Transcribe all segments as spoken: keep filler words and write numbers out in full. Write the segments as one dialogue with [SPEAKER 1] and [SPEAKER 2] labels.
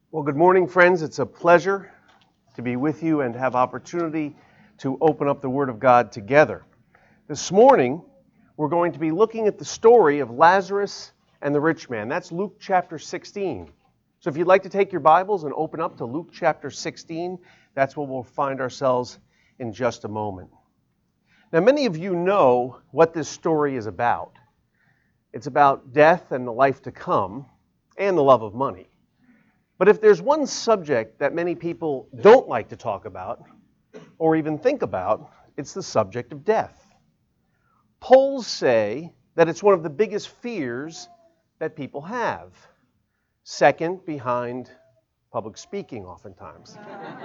[SPEAKER 1] Well, good morning, friends. It's a pleasure to be with you and have opportunity to open up the Word of God together. This morning, we're going to be looking at the story of Lazarus and the rich man. That's Luke chapter sixteen. So if you'd like to take your Bibles and open up to Luke chapter sixteen, that's where we'll find ourselves in just a moment. Now, many of you know what this story is about. It's about death and the life to come and the love of money. But if there's one subject that many people don't like to talk about or even think about, it's the subject of death. Polls say that it's one of the biggest fears that people have, second behind public speaking oftentimes.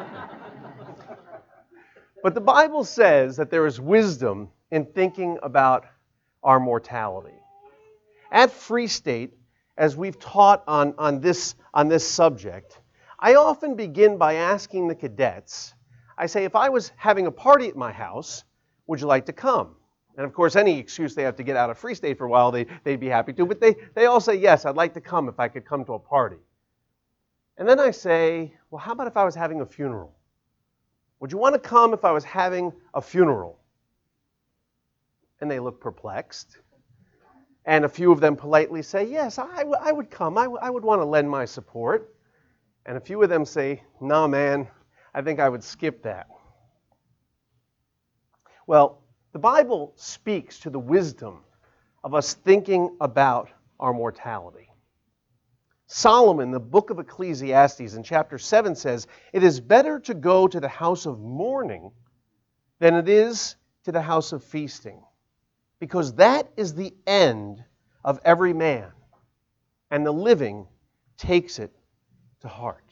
[SPEAKER 1] But the Bible says that there is wisdom in thinking about our mortality. At Free State, as we've taught on, on, this, on this subject, I often begin by asking the cadets, I say, if I was having a party at my house, would you like to come? And of course, any excuse they have to get out of Free State for a while, they, they'd be happy to. But they, they all say, yes, I'd like to come if I could come to a party. And then I say, well, how about if I was having a funeral? Would you want to come if I was having a funeral? And they look perplexed. And a few of them politely say, yes, I, w- I would come. I, w- I would want to lend my support. And a few of them say, no, man, I think I would skip that. Well, the Bible speaks to the wisdom of us thinking about our mortality. Solomon, the book of Ecclesiastes in chapter seven says, it is better to go to the house of mourning than it is to the house of feasting. Because that is the end of every man, and the living takes it to heart.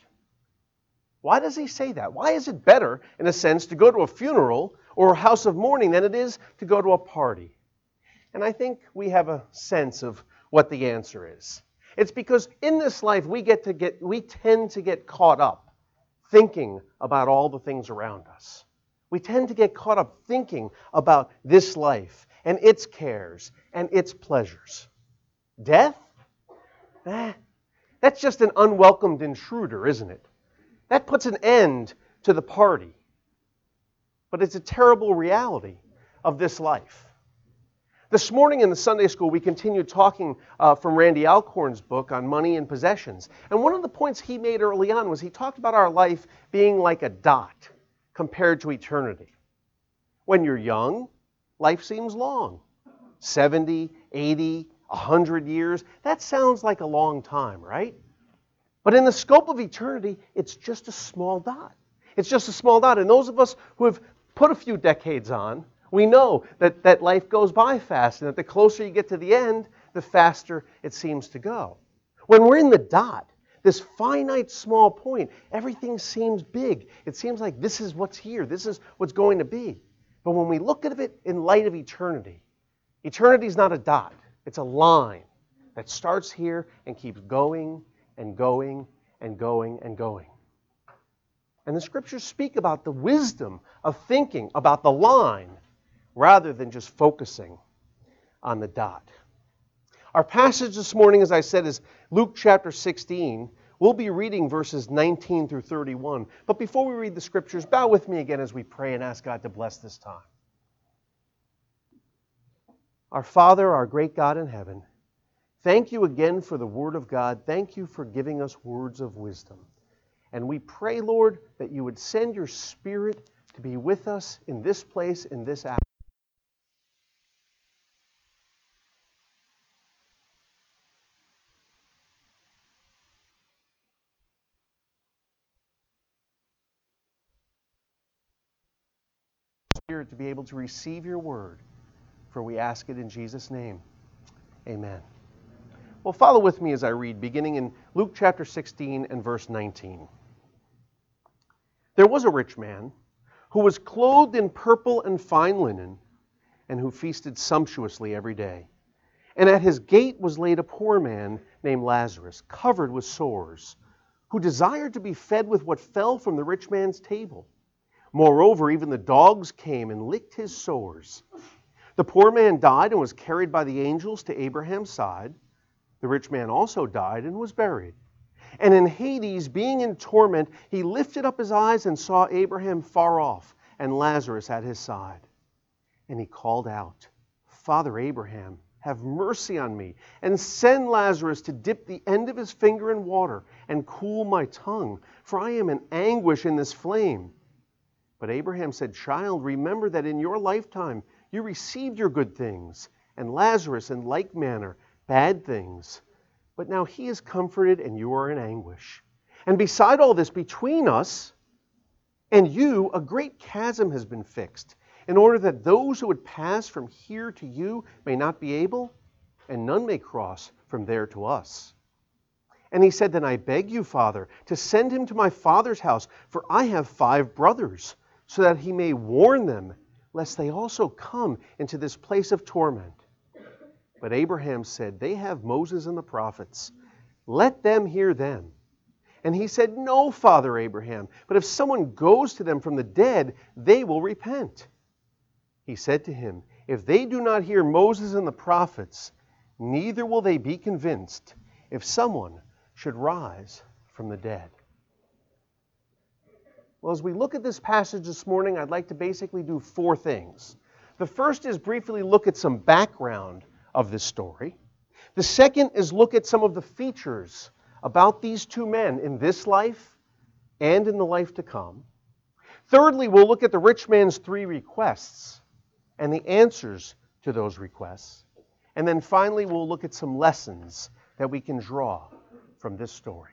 [SPEAKER 1] Why does he say that? Why is it better, in a sense, to go to a funeral or a house of mourning than it is to go to a party? And I think we have a sense of what the answer is. It's because in this life we get to get we tend to get caught up thinking about all the things around us. We tend to get caught up thinking about this life and its cares and its pleasures. Death? Eh, that's just an unwelcomed intruder, isn't it? That puts an end to the party. But it's a terrible reality of this life. This morning in the Sunday school, we continued talking uh, from Randy Alcorn's book on money and possessions. And one of the points he made early on was he talked about our life being like a dot compared to eternity. When you're young, life seems long. seventy, eighty, one hundred years. That sounds like a long time, right? But in the scope of eternity, it's just a small dot. It's just a small dot. And those of us who have put a few decades on, we know that, that life goes by fast and that the closer you get to the end, the faster it seems to go. When we're in the dot, this finite small point, everything seems big. It seems like this is what's here. This is what's going to be. But when we look at it in light of eternity, eternity is not a dot. It's a line that starts here and keeps going and going and going and going. And the scriptures speak about the wisdom of thinking about the line rather than just focusing on the dot. Our passage this morning, as I said, is Luke chapter sixteen. We'll be reading verses nineteen through thirty-one. But before we read the scriptures, bow with me again as we pray and ask God to bless this time. Our Father, our great God in heaven, thank you again for the Word of God. Thank you for giving us words of wisdom. And we pray, Lord, that you would send your Spirit to be with us in this place, in this hour. Spirit to be able to receive your word, for we ask it in Jesus' name. Amen. Well, follow with me as I read, beginning in Luke chapter sixteen and verse nineteen. There was a rich man who was clothed in purple and fine linen, and who feasted sumptuously every day. And at his gate was laid a poor man named Lazarus, covered with sores, who desired to be fed with what fell from the rich man's table. Moreover, even the dogs came and licked his sores. The poor man died and was carried by the angels to Abraham's side. The rich man also died and was buried. And in Hades, being in torment, he lifted up his eyes and saw Abraham far off and Lazarus at his side. And he called out, Father Abraham, have mercy on me, and send Lazarus to dip the end of his finger in water and cool my tongue, for I am in anguish in this flame. But Abraham said, Child, remember that in your lifetime you received your good things, and Lazarus in like manner bad things. But now he is comforted and you are in anguish. And beside all this, between us and you, a great chasm has been fixed, in order that those who would pass from here to you may not be able, and none may cross from there to us. And he said, Then I beg you, Father, to send him to my father's house, for I have five brothers, so that he may warn them, lest they also come into this place of torment. But Abraham said, They have Moses and the prophets. Let them hear them. And he said, No, Father Abraham, but if someone goes to them from the dead, they will repent. He said to him, If they do not hear Moses and the prophets, neither will they be convinced if someone should rise from the dead. Well, as we look at this passage this morning, I'd like to basically do four things. The first is briefly look at some background of this story. The second is look at some of the features about these two men in this life and in the life to come. Thirdly, we'll look at the rich man's three requests and the answers to those requests. And then finally, we'll look at some lessons that we can draw from this story.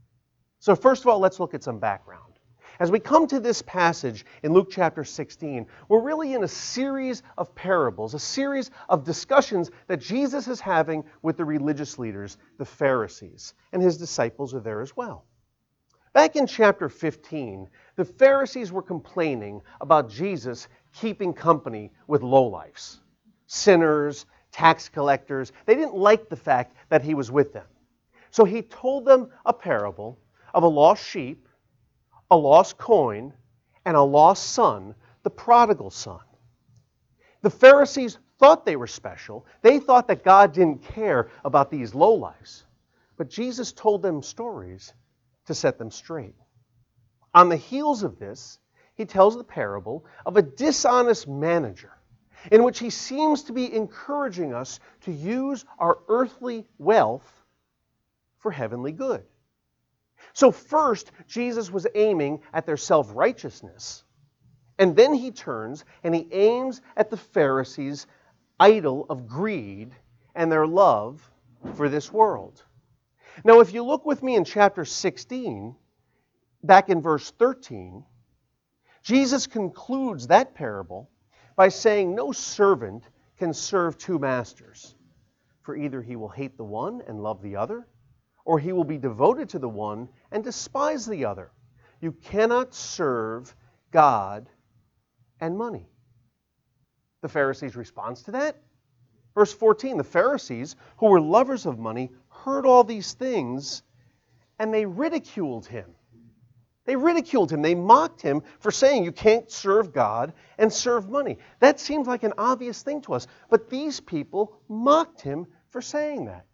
[SPEAKER 1] So first of all, let's look at some background. As we come to this passage in Luke chapter sixteen, we're really in a series of parables, a series of discussions that Jesus is having with the religious leaders, the Pharisees, and his disciples are there as well. Back in chapter fifteen, the Pharisees were complaining about Jesus keeping company with lowlifes, sinners, tax collectors. They didn't like the fact that he was with them. So he told them a parable of a lost sheep, a lost coin, and a lost son, the prodigal son. The Pharisees thought they were special. They thought that God didn't care about these lowlifes. But Jesus told them stories to set them straight. On the heels of this, he tells the parable of a dishonest manager in which he seems to be encouraging us to use our earthly wealth for heavenly good. So first, Jesus was aiming at their self-righteousness. And then he turns and he aims at the Pharisees' idol of greed and their love for this world. Now, if you look with me in chapter sixteen, back in verse thirteen, Jesus concludes that parable by saying, No servant can serve two masters, for either he will hate the one and love the other, or he will be devoted to the one and despise the other. You cannot serve God and money. The Pharisees' response to that? Verse fourteen, the Pharisees, who were lovers of money, heard all these things, and they ridiculed him. They ridiculed him. They mocked him for saying you can't serve God and serve money. That seems like an obvious thing to us, but these people mocked him for saying that.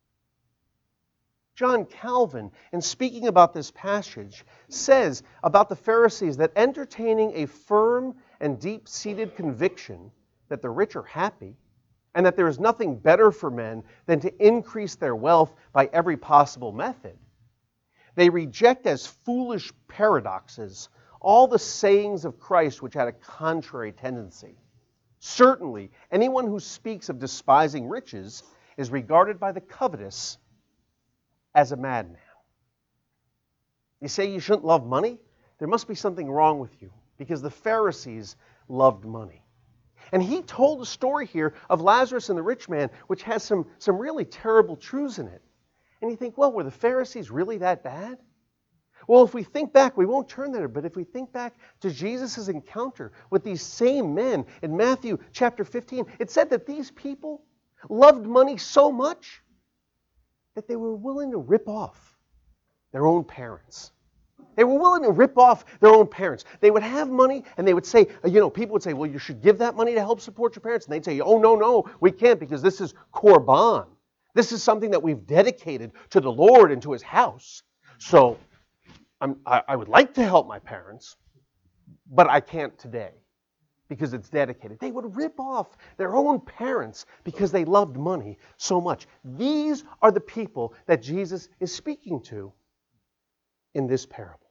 [SPEAKER 1] John Calvin, in speaking about this passage, says about the Pharisees that entertaining a firm and deep-seated conviction that the rich are happy and that there is nothing better for men than to increase their wealth by every possible method, they reject as foolish paradoxes all the sayings of Christ which had a contrary tendency. Certainly, anyone who speaks of despising riches is regarded by the covetous as a madman. You say you shouldn't love money? There must be something wrong with you, because the Pharisees loved money. And he told a story here of Lazarus and the rich man, which has some, some really terrible truths in it. And you think, well, were the Pharisees really that bad? Well, if we think back, we won't turn there, but if we think back to Jesus' encounter with these same men in Matthew chapter fifteen, it said that these people loved money so much that they were willing to rip off their own parents. They were willing to rip off their own parents. They would have money and they would say, you know, people would say, well, you should give that money to help support your parents. And they'd say, oh, no, no, we can't because this is korban. This is something that we've dedicated to the Lord and to His house. So I'm, I, I would like to help my parents, but I can't today because it's dedicated. They would rip off their own parents because they loved money so much. These are the people that Jesus is speaking to in this parable.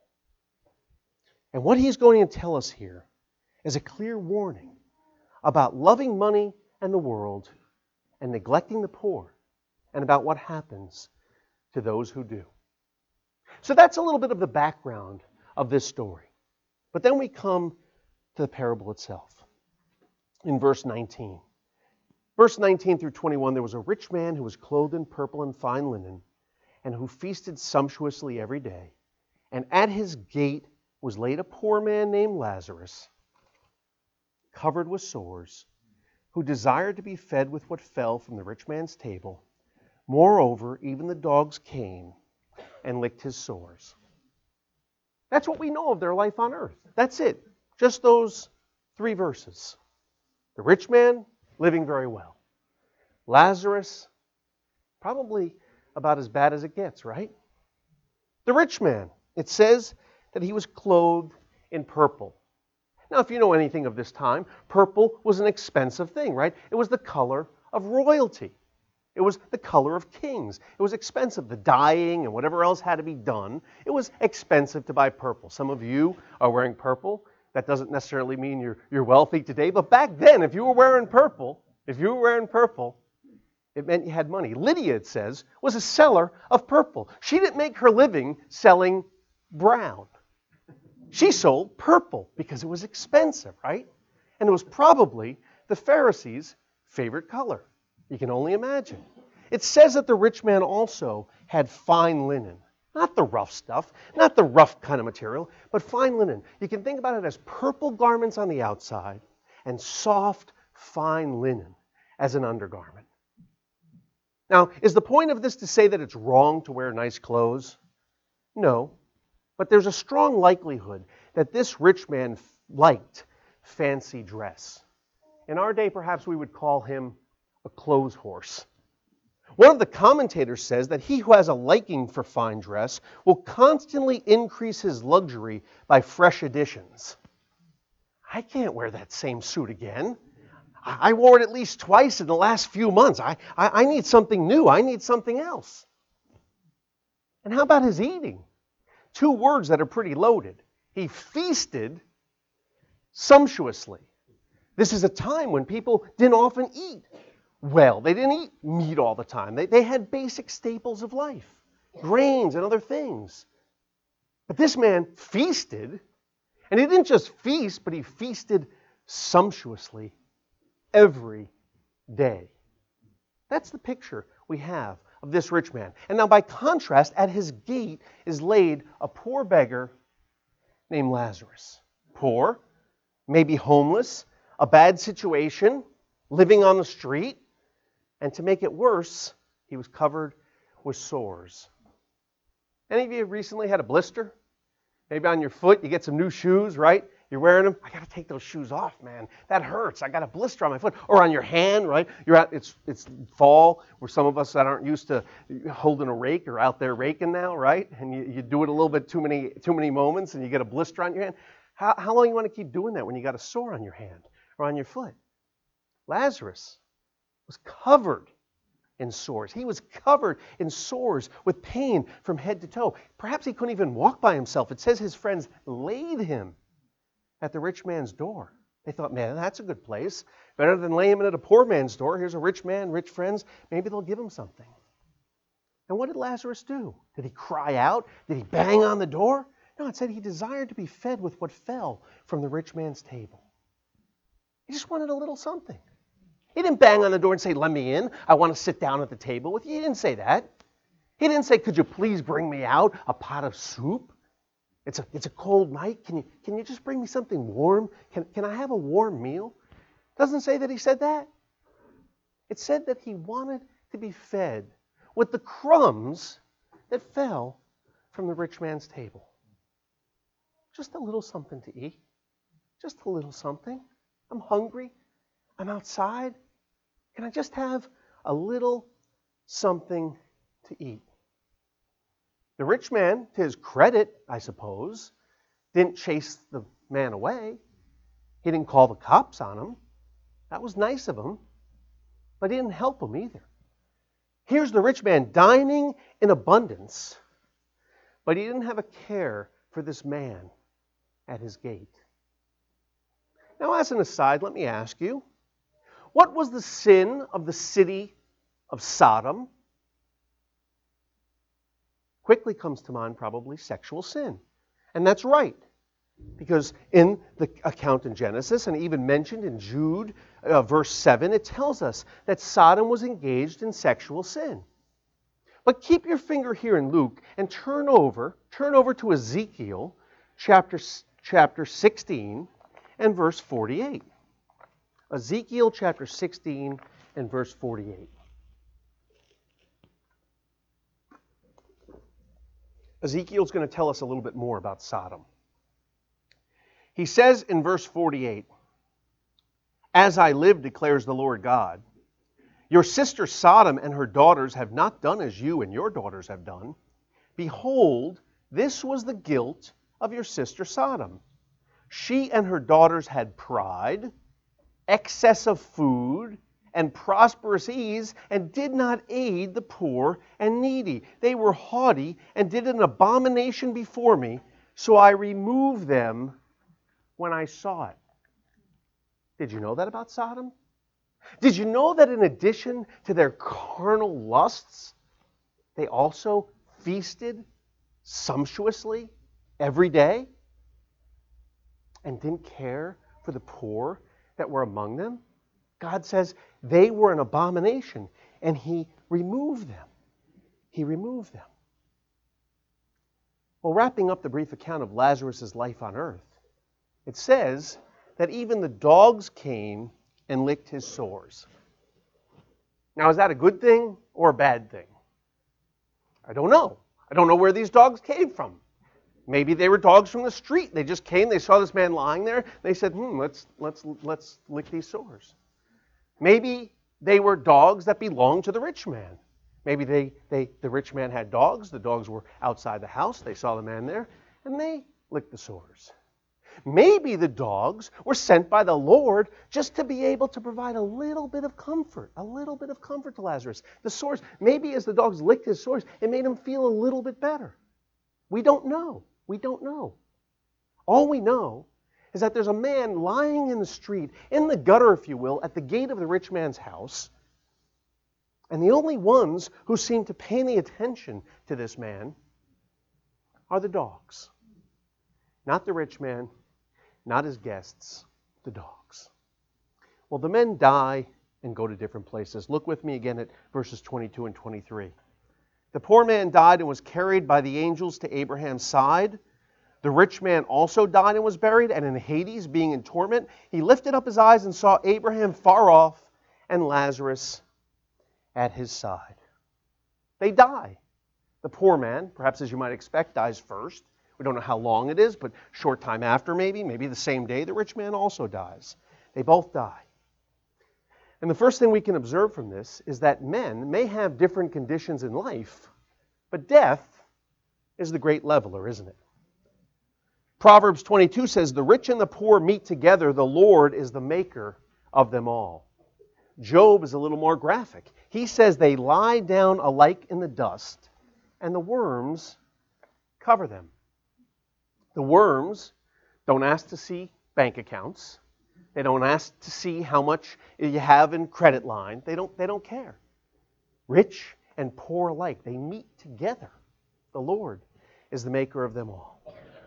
[SPEAKER 1] And what he's going to tell us here is a clear warning about loving money and the world and neglecting the poor, and about what happens to those who do. So that's a little bit of the background of this story. But then we come to the parable itself. In verse nineteen. Verse nineteen through twenty-one, there was a rich man who was clothed in purple and fine linen, and who feasted sumptuously every day. And at his gate was laid a poor man named Lazarus, covered with sores, who desired to be fed with what fell from the rich man's table. Moreover, even the dogs came and licked his sores. That's what we know of their life on earth. That's it. Just those three verses. The rich man, living very well. Lazarus, probably about as bad as it gets, right? The rich man, it says that he was clothed in purple. Now, if you know anything of this time, purple was an expensive thing, right? It was the color of royalty. It was the color of kings. It was expensive. The dyeing and whatever else had to be done, it was expensive to buy purple. Some of you are wearing purple. That doesn't necessarily mean you're, you're wealthy today, but back then, if you were wearing purple, if you were wearing purple, it meant you had money. Lydia, it says, was a seller of purple. She didn't make her living selling brown. She sold purple because it was expensive, right? And it was probably the Pharisees' favorite color. You can only imagine. It says that the rich man also had fine linen. Not the rough stuff, not the rough kind of material, but fine linen. You can think about it as purple garments on the outside and soft, fine linen as an undergarment. Now, is the point of this to say that it's wrong to wear nice clothes? No. But there's a strong likelihood that this rich man liked fancy dress. In our day, perhaps we would call him a clothes horse. One of the commentators says that he who has a liking for fine dress will constantly increase his luxury by fresh additions. I can't wear that same suit again. I wore it at least twice in the last few months. I, I, I need something new. I need something else. And how about his eating? Two words that are pretty loaded. He feasted sumptuously. This is a time when people didn't often eat well. They didn't eat meat all the time. They, they had basic staples of life, grains and other things. But this man feasted, and he didn't just feast, but he feasted sumptuously every day. That's the picture we have of this rich man. And now by contrast, at his gate is laid a poor beggar named Lazarus. Poor, maybe homeless, a bad situation, living on the street, and to make it worse, he was covered with sores. Any of you recently had a blister? Maybe on your foot, you get some new shoes, right? You're wearing them. I got to take those shoes off, man. That hurts. I got a blister on my foot. Or on your hand, right? You're out. It's it's fall, where some of us that aren't used to holding a rake are out there raking now, right? And you, you do it a little bit too many too many moments, and you get a blister on your hand. How how long you want to keep doing that when you got a sore on your hand or on your foot? Lazarus was covered in sores. He was covered in sores with pain from head to toe. Perhaps he couldn't even walk by himself. It says his friends laid him at the rich man's door. They thought, man, that's a good place. Better than lay him in at a poor man's door. Here's a rich man, rich friends. Maybe they'll give him something. And what did Lazarus do? Did he cry out? Did he bang on the door? No, it said he desired to be fed with what fell from the rich man's table. He just wanted a little something. He didn't bang on the door and say, let me in. I want to sit down at the table with you. He didn't say that. He didn't say, could you please bring me out a pot of soup? It's a, it's a cold night. Can you, can you just bring me something warm? Can, can I have a warm meal? It doesn't say that he said that. It said that he wanted to be fed with the crumbs that fell from the rich man's table. Just a little something to eat. Just a little something. I'm hungry. I'm outside. Can I just have a little something to eat? The rich man, to his credit, I suppose, didn't chase the man away. He didn't call the cops on him. That was nice of him. But he didn't help him either. Here's the rich man dining in abundance, but he didn't have a care for this man at his gate. Now, as an aside, let me ask you, what was the sin of the city of Sodom? Quickly comes to mind probably sexual sin. And that's right, because in the account in Genesis, and even mentioned in Jude, uh, verse seven, it tells us that Sodom was engaged in sexual sin. But keep your finger here in Luke and turn over, turn over to Ezekiel chapter, chapter sixteen and verse forty-eight. Ezekiel chapter sixteen and verse forty-eight. Ezekiel's going to tell us a little bit more about Sodom. He says in verse forty-eight, "As I live, declares the Lord God, your sister Sodom and her daughters have not done as you and your daughters have done. Behold, this was the guilt of your sister Sodom. She and her daughters had pride, excess of food, and prosperous ease, and did not aid the poor and needy. They were haughty and did an abomination before me, so I removed them when I saw it." Did you know that about Sodom? Did you know that in addition to their carnal lusts, they also feasted sumptuously every day and didn't care for the poor that were among them? God says they were an abomination, and He removed them. He removed them. Well, wrapping up the brief account of Lazarus' life on earth, it says that even the dogs came and licked his sores. Now, is that a good thing or a bad thing? I don't know. I don't know where these dogs came from. Maybe they were dogs from the street. They just came, they saw this man lying there, they said, hmm, let's, let's, let's lick these sores. Maybe they were dogs that belonged to the rich man. Maybe they, they, the rich man had dogs. The dogs were outside the house. They saw the man there, and they licked the sores. Maybe the dogs were sent by the Lord just to be able to provide a little bit of comfort, a little bit of comfort to Lazarus. The sores, maybe as the dogs licked his sores, it made him feel a little bit better. We don't know. We don't know. All we know is that there's a man lying in the street, in the gutter, if you will, at the gate of the rich man's house. And the only ones who seem to pay any attention to this man are the dogs. Not the rich man, not his guests, the dogs. Well, the men die and go to different places. Look with me again at verses twenty-two and twenty-three. The poor man died and was carried by the angels to Abraham's side. The rich man also died and was buried, and in Hades, being in torment, he lifted up his eyes and saw Abraham far off and Lazarus at his side. They die. The poor man, perhaps as you might expect, dies first. We don't know how long it is, but short time after maybe, maybe the same day, the rich man also dies. They both die. And the first thing we can observe from this is that men may have different conditions in life, but death is the great leveler, isn't it? Proverbs twenty-two says, "The rich and the poor meet together. The Lord is the maker of them all." Job is a little more graphic. He says they lie down alike in the dust, and the worms cover them. The worms don't ask to see bank accounts. They don't ask to see how much you have in credit line. They don't, they don't care. Rich and poor alike, they meet together. The Lord is the maker of them all.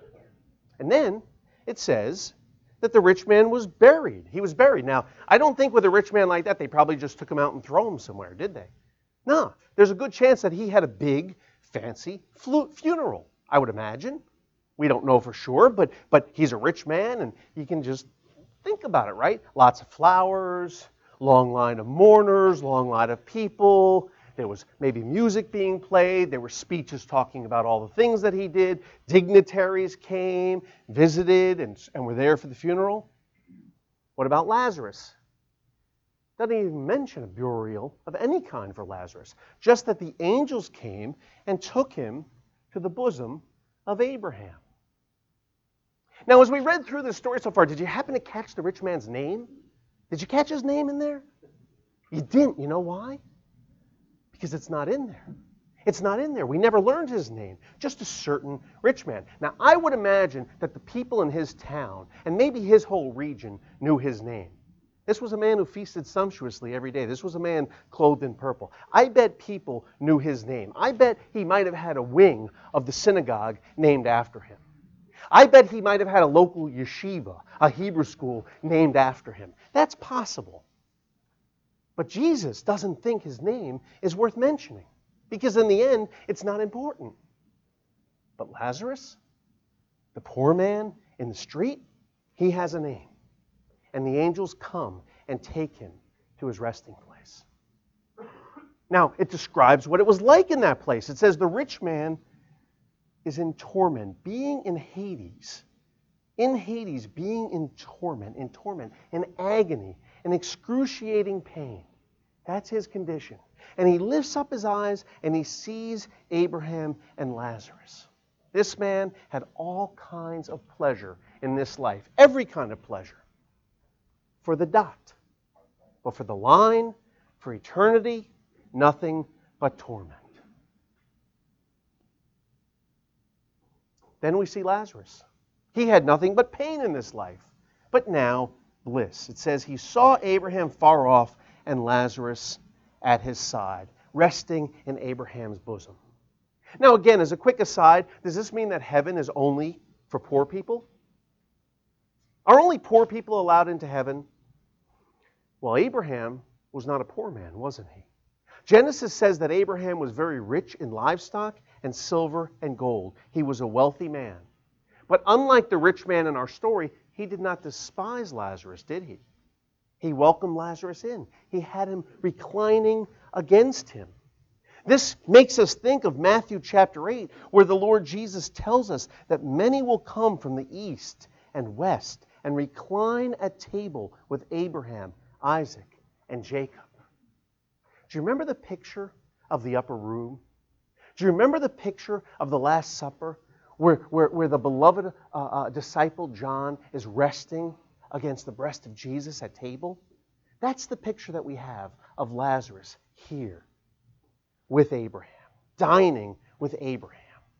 [SPEAKER 1] And then it says that the rich man was buried. He was buried. Now, I don't think with a rich man like that, they probably just took him out and throw him somewhere, did they? No. There's a good chance that he had a big, fancy flu- funeral, I would imagine. We don't know for sure, but, but he's a rich man, and you can just think about it, right? Lots of flowers, long line of mourners, long line of people. There was maybe music being played. There were speeches talking about all the things that he did. Dignitaries came, visited, and, and were there for the funeral. What about Lazarus? Doesn't even mention a burial of any kind for Lazarus. Just that the angels came and took him to the bosom of Abraham. Now, as we read through this story so far, did you happen to catch the rich man's name? Did you catch his name in there? You didn't. You know why? Because it's not in there. It's not in there. We never learned his name. Just a certain rich man. Now, I would imagine that the people in his town, and maybe his whole region, knew his name. This was a man who feasted sumptuously every day. This was a man clothed in purple. I bet people knew his name. I bet he might have had a wing of the synagogue named after him. I bet he might have had a local yeshiva, a Hebrew school, named after him. That's possible. But Jesus doesn't think his name is worth mentioning, because in the end, it's not important. But Lazarus, the poor man in the street, he has a name. And the angels come and take him to his resting place. Now, it describes what it was like in that place. It says the rich man is in torment, being in Hades. In Hades, being in torment, in torment, in agony, in excruciating pain. That's his condition. And he lifts up his eyes and he sees Abraham and Lazarus. This man had all kinds of pleasure in this life, every kind of pleasure. For the dot, but for the line, for eternity, nothing but torment. Then we see Lazarus. He had nothing but pain in this life, but now bliss. It says he saw Abraham far off and Lazarus at his side, resting in Abraham's bosom. Now again, as a quick aside, does this mean that heaven is only for poor people? Are only poor people allowed into heaven? Well, Abraham was not a poor man, wasn't he? Genesis says that Abraham was very rich in livestock and silver and gold. He was a wealthy man. But unlike the rich man in our story, he did not despise Lazarus, did he? He welcomed Lazarus in. He had him reclining against him. This makes us think of Matthew chapter eight, where the Lord Jesus tells us that many will come from the east and west and recline at table with Abraham, Isaac, and Jacob. Do you remember the picture of the upper room? Do you remember the picture of the Last Supper where, where, where the beloved uh, uh, disciple John is resting against the breast of Jesus at table? That's the picture that we have of Lazarus here with Abraham, dining with Abraham.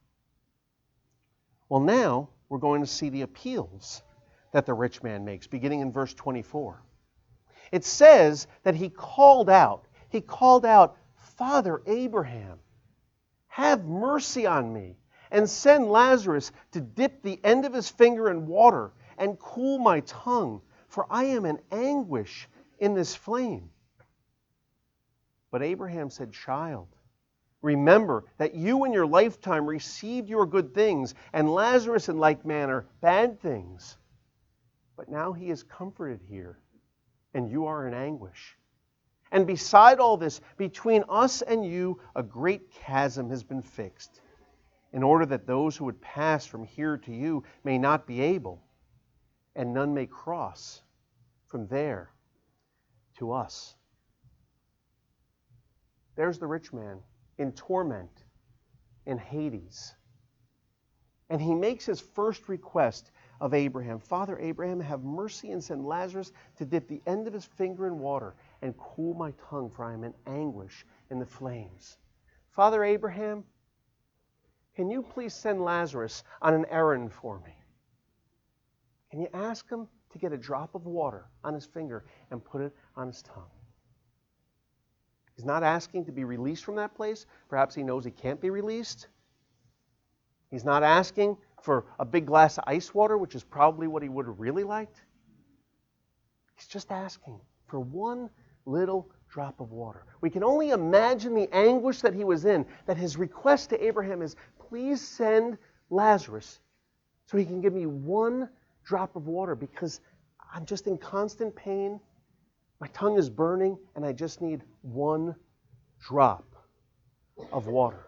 [SPEAKER 1] Well, now we're going to see the appeals that the rich man makes, beginning in verse twenty-four. It says that he called out, he called out, "Father Abraham, have mercy on me, and send Lazarus to dip the end of his finger in water and cool my tongue, for I am in anguish in this flame." But Abraham said, "Child, remember that you in your lifetime received your good things, and Lazarus in like manner bad things. But now he is comforted here, and you are in anguish. And beside all this, between us and you, a great chasm has been fixed, in order that those who would pass from here to you may not be able, and none may cross from there to us." There's the rich man in torment in Hades. And he makes his first request of Abraham. "Father Abraham, have mercy and send Lazarus to dip the end of his finger in water and cool my tongue, for I am in anguish in the flames." Father Abraham, can you please send Lazarus on an errand for me? Can you ask him to get a drop of water on his finger and put it on his tongue? He's not asking to be released from that place. Perhaps he knows he can't be released. He's not asking for a big glass of ice water, which is probably what he would have really liked. He's just asking for one little drop of water. We can only imagine the anguish that he was in, that his request to Abraham is, "Please send Lazarus so he can give me one drop of water, because I'm just in constant pain. My tongue is burning, and I just need one drop of water."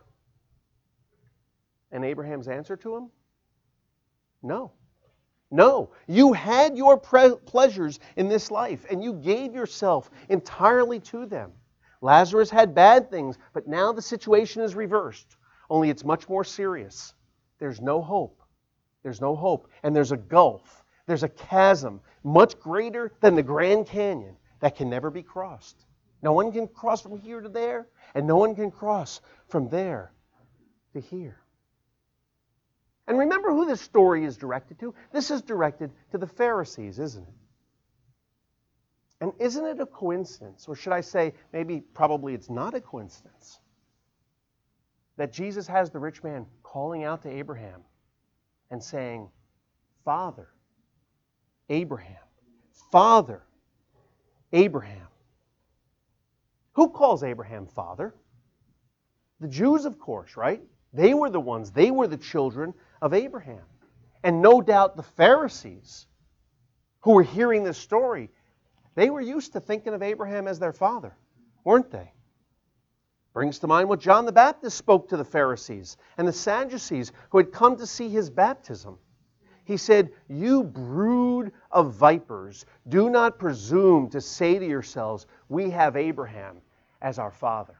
[SPEAKER 1] And Abraham's answer to him? No. No. You had your pre- pleasures in this life, and you gave yourself entirely to them. Lazarus had bad things, but now the situation is reversed. only it's much more serious. There's no hope. There's no hope. And there's a gulf. There's a chasm much greater than the Grand Canyon that can never be crossed. No one can cross from here to there, and no one can cross from there to here. And remember who this story is directed to? This is directed to the Pharisees, isn't it? And isn't it a coincidence, or should I say, maybe probably it's not a coincidence, that Jesus has the rich man calling out to Abraham and saying, Father, Abraham, Father, Abraham. Who calls Abraham father? The Jews, of course, right? They were the ones, they were the children of Abraham. And no doubt the Pharisees, who were hearing this story, they were used to thinking of Abraham as their father, weren't they? Brings to mind what John the Baptist spoke to the Pharisees and the Sadducees who had come to see his baptism. He said, "You brood of vipers, do not presume to say to yourselves, we have Abraham as our father."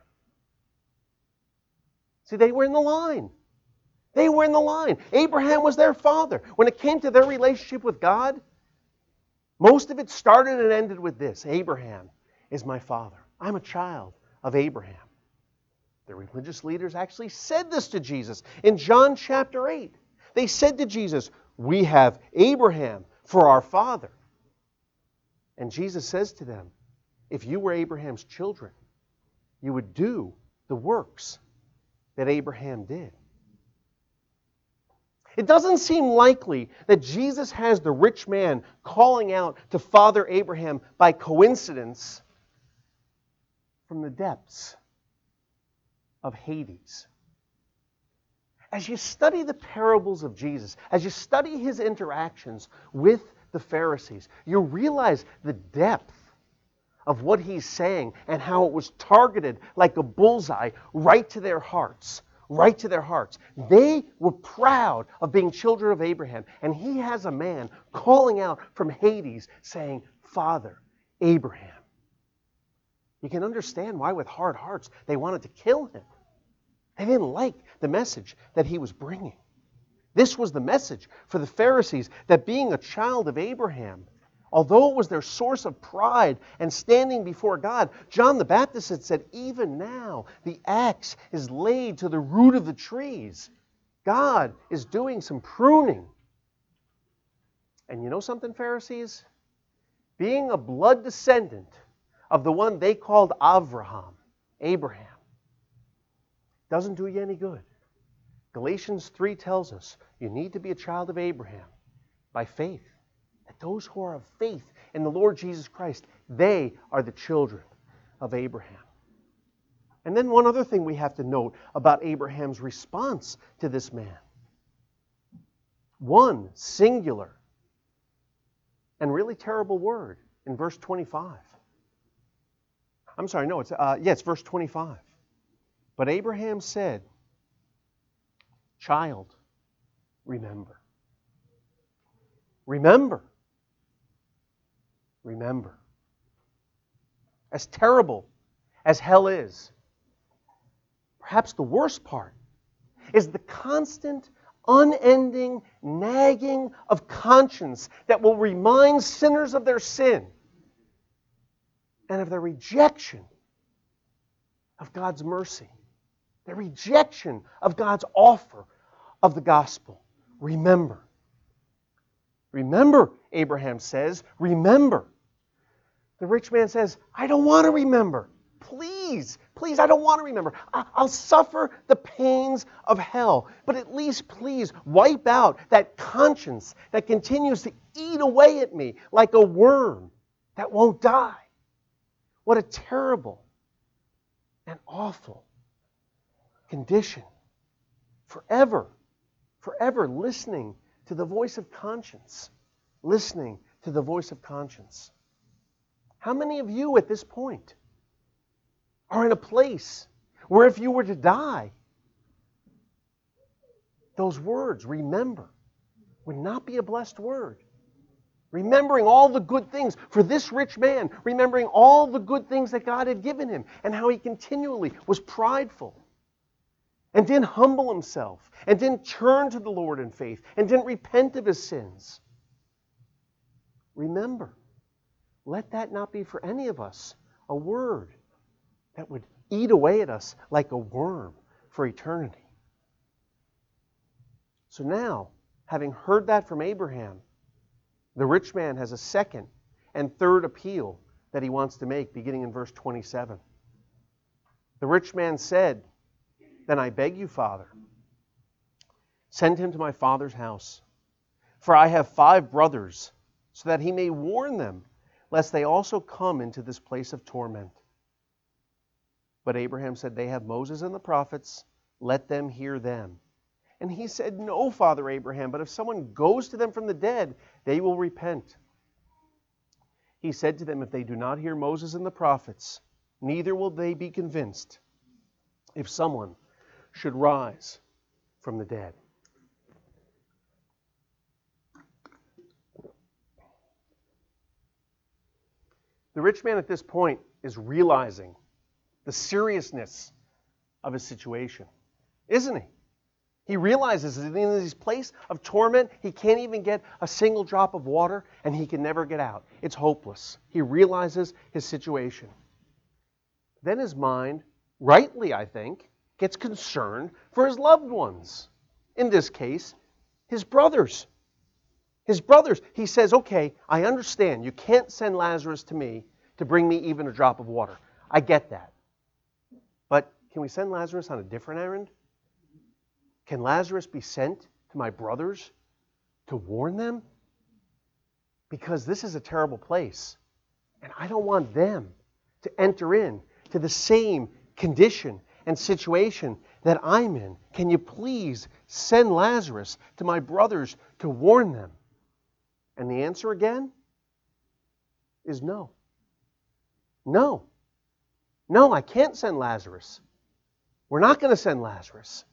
[SPEAKER 1] See, they were in the line. They were in the line. Abraham was their father. When it came to their relationship with God, most of it started and ended with this: Abraham is my father. I'm a child of Abraham. The religious leaders actually said this to Jesus in John chapter eight. They said to Jesus, "We have Abraham for our father." And Jesus says to them, if you were Abraham's children, you would do the works that Abraham did. It doesn't seem likely that Jesus has the rich man calling out to Father Abraham by coincidence from the depths of Hades. As you study the parables of Jesus, as you study his interactions with the Pharisees, you realize the depth of what he's saying and how it was targeted like a bullseye right to their hearts. Right to their hearts. They were proud of being children of Abraham. And he has a man calling out from Hades saying, Father, Abraham. You can understand why with hard hearts they wanted to kill him. They didn't like the message that he was bringing. This was the message for the Pharisees, that being a child of Abraham, although it was their source of pride and standing before God, John the Baptist had said, even now the axe is laid to the root of the trees. God is doing some pruning. And you know something, Pharisees? Being a blood descendant of the one they called Avraham, Abraham, doesn't do you any good. Galatians three tells us you need to be a child of Abraham by faith. That those who are of faith in the Lord Jesus Christ, they are the children of Abraham. And then one other thing we have to note about Abraham's response to this man. One singular and really terrible word in verse twenty-five. I'm sorry, no, it's uh, yeah, it's verse twenty-five. But Abraham said, Child, remember. Remember. Remember. As terrible as hell is, perhaps the worst part is the constant, unending nagging of conscience that will remind sinners of their sin and of their rejection of God's mercy, their rejection of God's offer of the gospel. Remember. Remember, Abraham says, remember. The rich man says, I don't want to remember. Please, please, I don't want to remember. I'll suffer the pains of hell. But at least, please, wipe out that conscience that continues to eat away at me like a worm that won't die. What a terrible and awful condition. Forever, forever listening to the voice of conscience. Listening to the voice of conscience. How many of you at this point are in a place where if you were to die, those words, remember, would not be a blessed word? Remembering all the good things for this rich man, remembering all the good things that God had given him and how he continually was prideful and didn't humble himself, and didn't turn to the Lord in faith, and didn't repent of his sins. Remember, let that not be for any of us a word that would eat away at us like a worm for eternity. So now, having heard that from Abraham, the rich man has a second and third appeal that he wants to make, beginning in verse twenty-seven. The rich man said, "Then I beg you, Father, send him to my father's house, for I have five brothers, so that he may warn them, lest they also come into this place of torment." But Abraham said, "They have Moses and the prophets, let them hear them." And he said, "No, Father Abraham, but if someone goes to them from the dead, they will repent." He said to them, "If they do not hear Moses and the prophets, neither will they be convinced if someone should rise from the dead." The rich man at this point is realizing the seriousness of his situation, isn't he? He realizes that in this place of torment, he can't even get a single drop of water, and he can never get out. It's hopeless. He realizes his situation. Then his mind, rightly I think, gets concerned for his loved ones. In this case, his brothers. His brothers. He says, "Okay, I understand. You can't send Lazarus to me to bring me even a drop of water. I get that. But can we send Lazarus on a different errand? Can Lazarus be sent to my brothers to warn them? Because this is a terrible place, and I don't want them to enter in to the same condition and situation that I'm in. Can you please send Lazarus to my brothers to warn them?" And the answer again is no. No. No, I can't send Lazarus. We're not going to send Lazarus.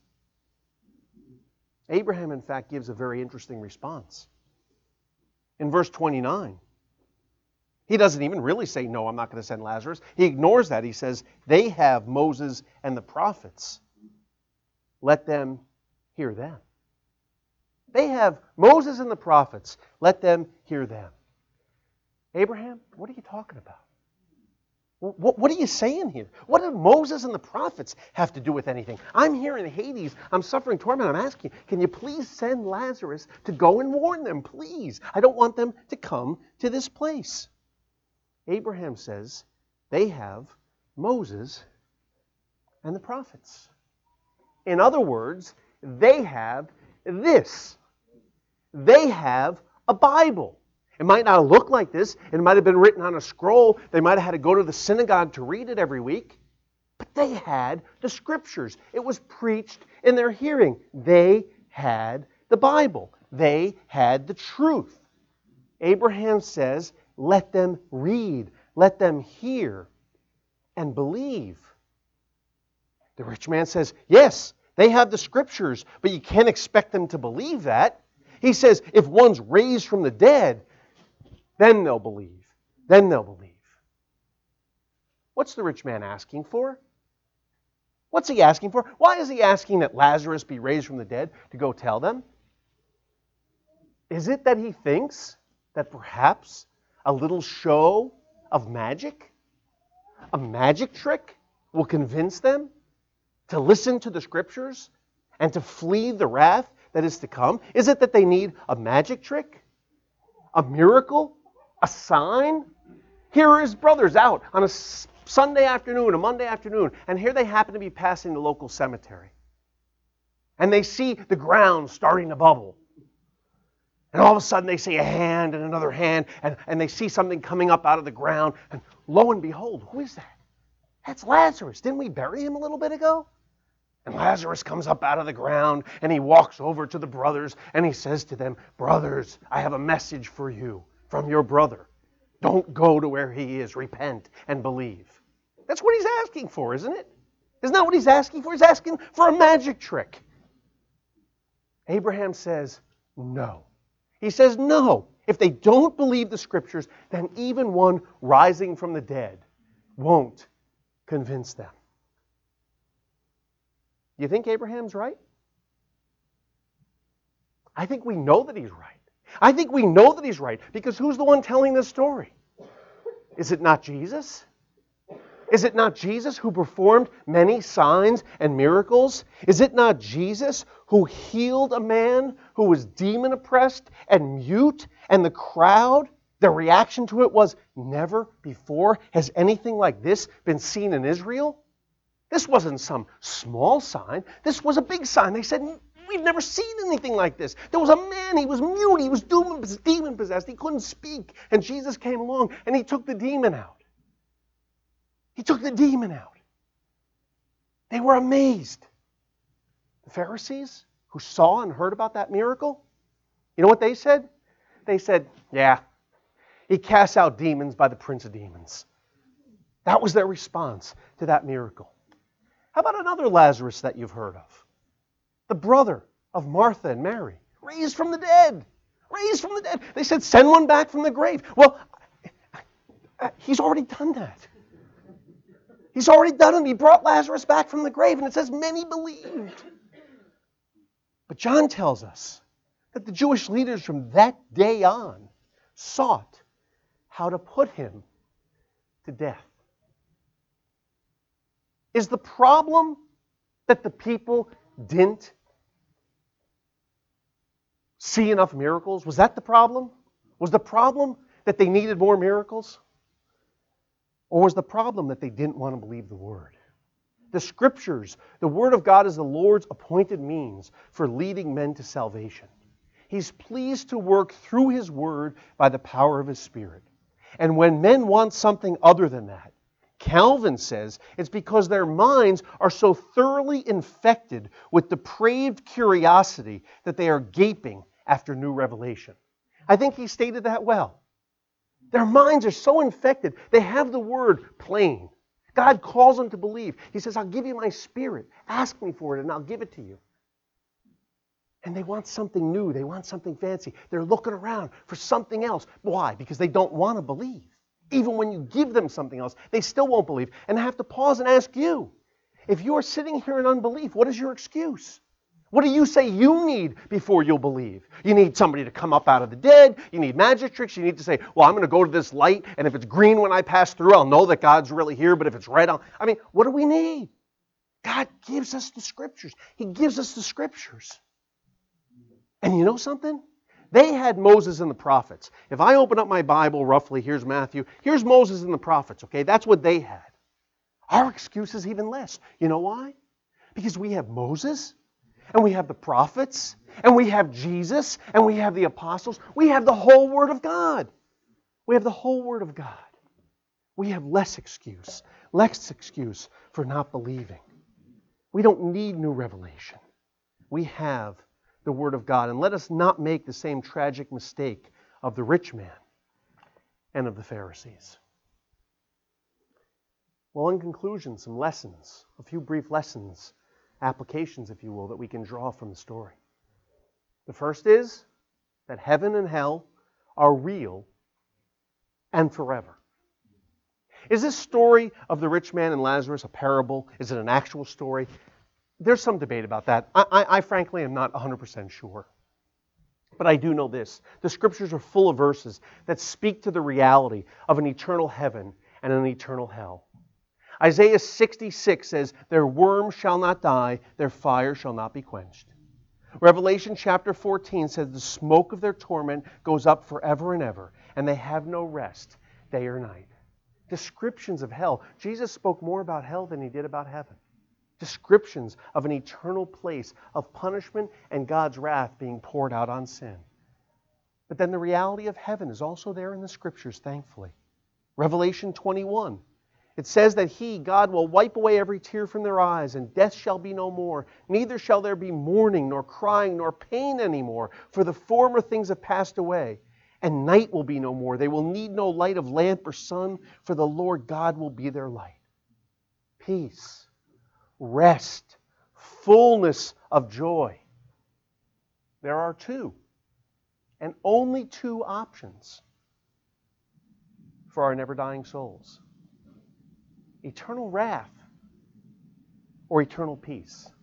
[SPEAKER 1] Abraham, in fact, gives a very interesting response. In verse twenty-nine, he doesn't even really say, "No, I'm not going to send Lazarus." He ignores that. He says, "They have Moses and the prophets. Let them hear them." They have Moses and the prophets. Let them hear them. Abraham, what are you talking about? What, what are you saying here? What do Moses and the prophets have to do with anything? I'm here in Hades. I'm suffering torment. I'm asking you, can you please send Lazarus to go and warn them, please? I don't want them to come to this place. Abraham says they have Moses and the prophets. In other words, they have this. They have a Bible. It might not look like this. It might have been written on a scroll. They might have had to go to the synagogue to read it every week. But they had the Scriptures. It was preached in their hearing. They had the Bible. They had the truth. Abraham says, let them read, let them hear, and believe. The rich man says, yes, they have the Scriptures, but you can't expect them to believe that. He says, if one's raised from the dead, then they'll believe. Then they'll believe. What's the rich man asking for? What's he asking for? Why is he asking that Lazarus be raised from the dead to go tell them? Is it that he thinks that perhaps a little show of magic, a magic trick, will convince them to listen to the Scriptures and to flee the wrath that is to come? Is it that they need a magic trick? A miracle? A sign? Here are his brothers out on a Sunday afternoon, a Monday afternoon, and here they happen to be passing the local cemetery. And they see the ground starting to bubble. And all of a sudden they see a hand and another hand, and, and they see something coming up out of the ground, and lo and behold, who is that? That's Lazarus. Didn't we bury him a little bit ago? And Lazarus comes up out of the ground, and he walks over to the brothers, and he says to them, brothers, I have a message for you from your brother. Don't go to where he is. Repent and believe. That's what he's asking for, isn't it? Isn't that what he's asking for? He's asking for a magic trick. Abraham says, no. He says, no. If they don't believe the Scriptures, then even one rising from the dead won't convince them. You think Abraham's right? I think we know that he's right. I think we know that he's right because who's the one telling this story? Is it not Jesus? Is it not Jesus who performed many signs and miracles? Is it not Jesus who healed a man who was demon oppressed and mute, and the crowd, their reaction to it was, never before has anything like this been seen in Israel? This wasn't some small sign. This was a big sign. They said, we've never seen anything like this. There was a man, he was mute, he was demon possessed, he couldn't speak. And Jesus came along and he took the demon out. He took the demon out. They were amazed. The Pharisees who saw and heard about that miracle, you know what they said? They said, yeah, he casts out demons by the prince of demons. That was their response to that miracle. How about another Lazarus that you've heard of? The brother of Martha and Mary, raised from the dead. Raised from the dead. They said, send one back from the grave. Well, he's already done that. He's already done it. He brought Lazarus back from the grave, and it says many believed. But John tells us that the Jewish leaders from that day on sought how to put him to death. Is the problem that the people didn't see enough miracles? Was that the problem? Was the problem that they needed more miracles? Or was the problem that they didn't want to believe the Word? The Scriptures, the Word of God is the Lord's appointed means for leading men to salvation. He's pleased to work through His Word by the power of His Spirit. And when men want something other than that, Calvin says it's because their minds are so thoroughly infected with depraved curiosity that they are gaping after new revelation. I think he stated that well. Their minds are so infected, they have the word plain. God calls them to believe. He says, I'll give you my Spirit. Ask me for it and I'll give it to you. And they want something new. They want something fancy. They're looking around for something else. Why? Because they don't want to believe. Even when you give them something else, they still won't believe. And I have to pause and ask you, if you're sitting here in unbelief, what is your excuse? What do you say you need before you'll believe? You need somebody to come up out of the dead. You need magic tricks. You need to say, well, I'm going to go to this light, and if it's green when I pass through, I'll know that God's really here, but if it's red, I'll... I mean, what do we need? God gives us the Scriptures. He gives us the Scriptures. And you know something? They had Moses and the prophets. If I open up my Bible, roughly, here's Matthew, here's Moses and the prophets, okay? That's what they had. Our excuse is even less. You know why? Because we have Moses, and we have the prophets, and we have Jesus, and we have the apostles. We have the whole Word of God. We have the whole Word of God. We have less excuse, less excuse for not believing. We don't need new revelation. We have the Word of God. And let us not make the same tragic mistake of the rich man and of the Pharisees. Well, in conclusion, some lessons, a few brief lessons, applications, if you will, that we can draw from the story. The first is that heaven and hell are real and forever. Is this story of the rich man and Lazarus a parable? Is it an actual story? There's some debate about that. I, I, I frankly am not one hundred percent sure. But I do know this. The Scriptures are full of verses that speak to the reality of an eternal heaven and an eternal hell. Isaiah sixty-six says, their worm shall not die, their fire shall not be quenched. Revelation chapter fourteen says, the smoke of their torment goes up forever and ever, and they have no rest, day or night. Descriptions of hell. Jesus spoke more about hell than he did about heaven. Descriptions of an eternal place of punishment and God's wrath being poured out on sin. But then the reality of heaven is also there in the Scriptures, thankfully. Revelation twenty-one. It says that He, God, will wipe away every tear from their eyes, and death shall be no more. Neither shall there be mourning, nor crying, nor pain anymore, for the former things have passed away. And night will be no more. They will need no light of lamp or sun, for the Lord God will be their light. Peace, rest, fullness of joy. There are two, and only two options for our never-dying souls. Eternal wrath or eternal peace.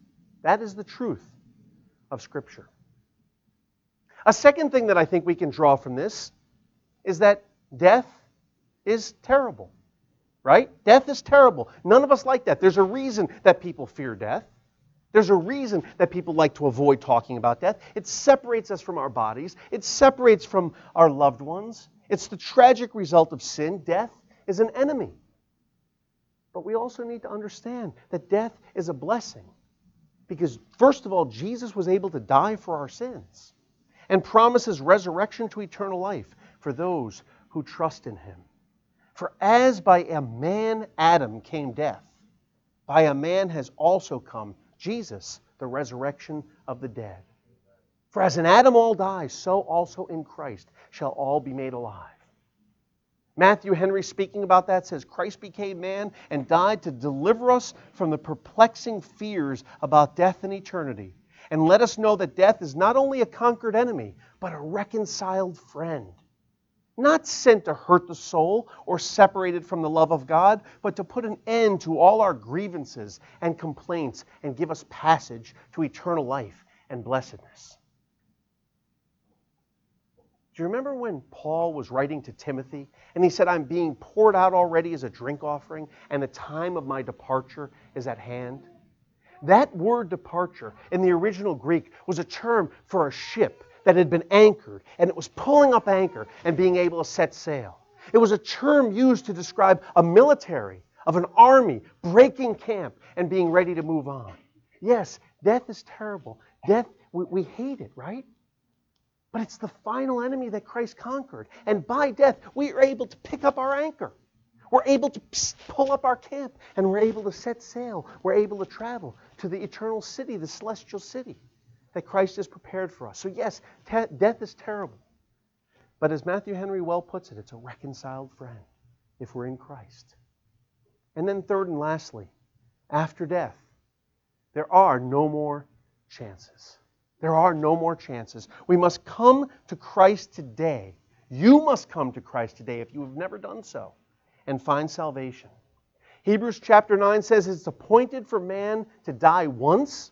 [SPEAKER 1] That is the truth of Scripture. A second thing that I think we can draw from this is that death is terrible, right? Death is terrible. None of us like that. There's a reason that people fear death. There's a reason that people like to avoid talking about death. It separates us from our bodies. It separates from our loved ones. It's the tragic result of sin. Death is an enemy. But we also need to understand that death is a blessing. Because, first of all, Jesus was able to die for our sins and promises resurrection to eternal life for those who trust in Him. For as by a man Adam came death, by a man has also come Jesus, the resurrection of the dead. For as in Adam all die, so also in Christ shall all be made alive. Matthew Henry, speaking about that, says, Christ became man and died to deliver us from the perplexing fears about death and eternity, and let us know that death is not only a conquered enemy, but a reconciled friend. Not sent to hurt the soul or separated from the love of God, but to put an end to all our grievances and complaints and give us passage to eternal life and blessedness. Do you remember when Paul was writing to Timothy and he said, I'm being poured out already as a drink offering and the time of my departure is at hand? That word departure in the original Greek was a term for a ship that had been anchored, and it was pulling up anchor and being able to set sail. It was a term used to describe a military of an army breaking camp and being ready to move on. Yes, death is terrible. Death, we, we hate it, right? But it's the final enemy that Christ conquered. And by death, we are able to pick up our anchor. We're able to pull up our camp, and we're able to set sail. We're able to travel to the eternal city, the celestial city that Christ has prepared for us. So yes, te- death is terrible. But as Matthew Henry well puts it, it's a reconciled friend if we're in Christ. And then third and lastly, after death, there are no more chances. There are no more chances. We must come to Christ today. You must come to Christ today if you have never done so and find salvation. Hebrews chapter nine says it's appointed for man to die once,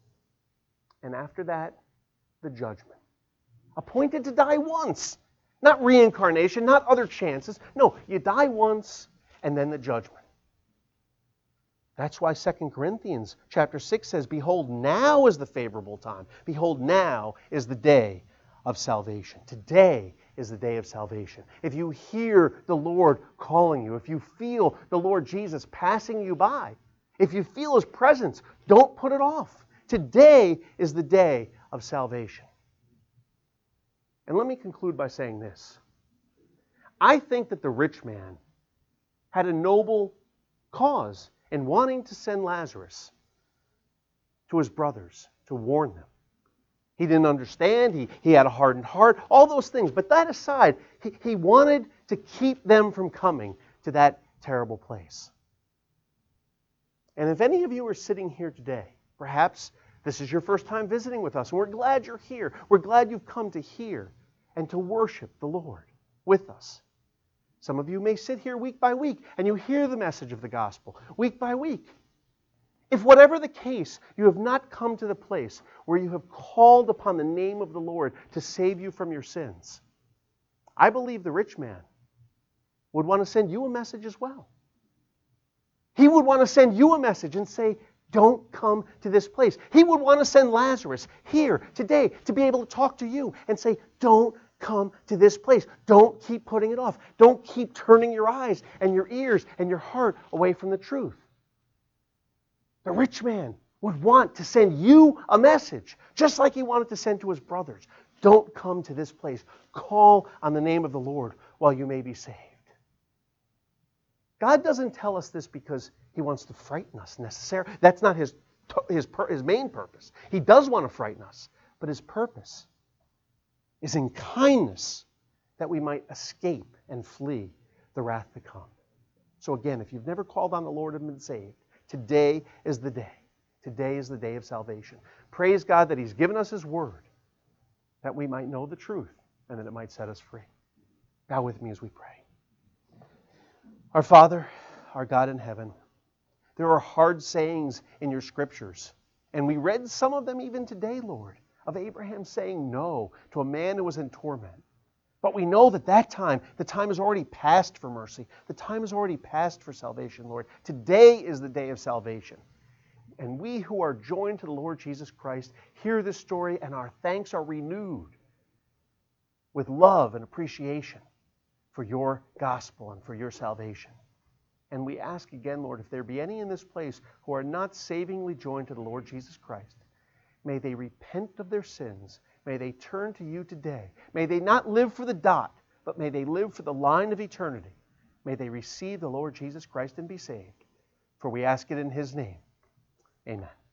[SPEAKER 1] and after that, the judgment. Appointed to die once. Not reincarnation, not other chances. No, you die once, and then the judgment. That's why Second Corinthians chapter six says, Behold, now is the favorable time. Behold, now is the day of salvation. Today is the day of salvation. If you hear the Lord calling you, if you feel the Lord Jesus passing you by, if you feel His presence, don't put it off. Today is the day of salvation. And let me conclude by saying this. I think that the rich man had a noble cause in wanting to send Lazarus to his brothers to warn them. He didn't understand. He, he had a hardened heart. All those things. But that aside, he, he wanted to keep them from coming to that terrible place. And if any of you are sitting here today, perhaps this is your first time visiting with us, and we're glad you're here. We're glad you've come to hear and to worship the Lord with us. Some of you may sit here week by week, and you hear the message of the gospel week by week. If whatever the case, you have not come to the place where you have called upon the name of the Lord to save you from your sins, I believe the rich man would want to send you a message as well. He would want to send you a message and say, don't come to this place. He would want to send Lazarus here today to be able to talk to you and say, don't come to this place. Don't keep putting it off. Don't keep turning your eyes and your ears and your heart away from the truth. The rich man would want to send you a message, just like he wanted to send to his brothers. Don't come to this place. Call on the name of the Lord while you may be saved. God doesn't tell us this because He wants to frighten us necessarily. That's not his, his, his main purpose. He does want to frighten us, but His purpose is in kindness that we might escape and flee the wrath to come. So again, if you've never called on the Lord and been saved, today is the day. Today is the day of salvation. Praise God that He's given us His Word that we might know the truth and that it might set us free. Bow with me as we pray. Our Father, our God in heaven, there are hard sayings in your Scriptures, And we read some of them even today, Lord, of Abraham saying no to a man who was in torment. But we know that that time, the time is already past for mercy. The time is already past for salvation, Lord. Today is the day of salvation. And we who are joined to the Lord Jesus Christ hear this story, and our thanks are renewed with love and appreciation for your gospel and for your salvation. And we ask again, Lord, if there be any in this place who are not savingly joined to the Lord Jesus Christ, may they repent of their sins. May they turn to you today. May they not live for the dot, but may they live for the line of eternity. May they receive the Lord Jesus Christ and be saved. For we ask it in his name. Amen.